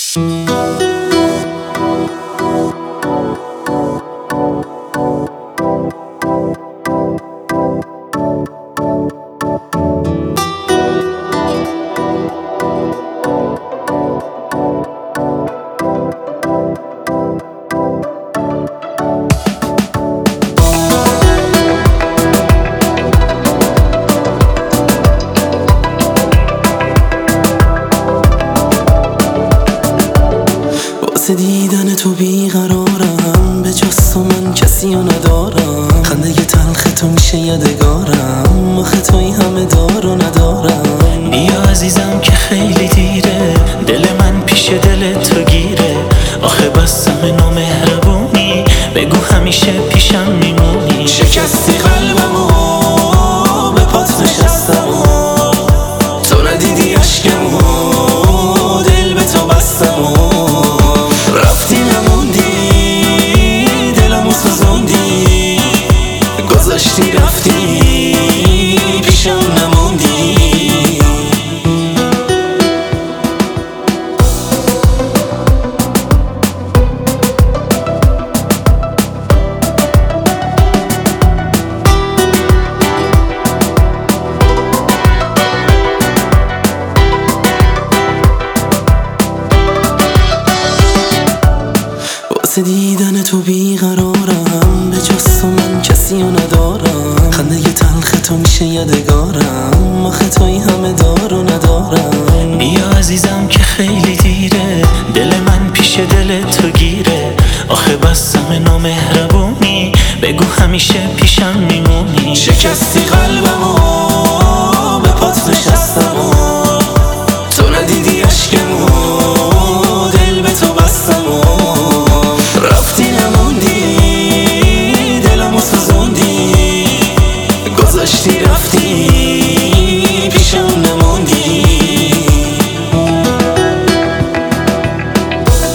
واسه دیدن تو بیقرارم، به جز تو من کسی رو ندارم. خنده تلخ تو میشه یادگارم، آخه توی همه دار و ندارم. بیا عزیزم که خیلی دیره، دل من پیش دل تو گیره. آخه بستم نامهربونی، بگو همیشه پیشم میمونی. شکستی قلبمو، به پات نشستم و تو ندیدی عشقمو، دل به تو بستم و رفتی نموندی، دلمو سوزوندی. گذاشتی رفتی، پیشم نموندی. واسه دیدن تو بیقرارم، به جز تو من کسی رو ندارم. خنده تلخ تو میشه یادگارم، آخه توی همه دار و ندارم. بیا عزیزم که خیلی دیره، دل من پیش دل تو گیره. آخه بستم نامهربونی، بگو همیشه پیشم میمونی. شکستی قلبمو،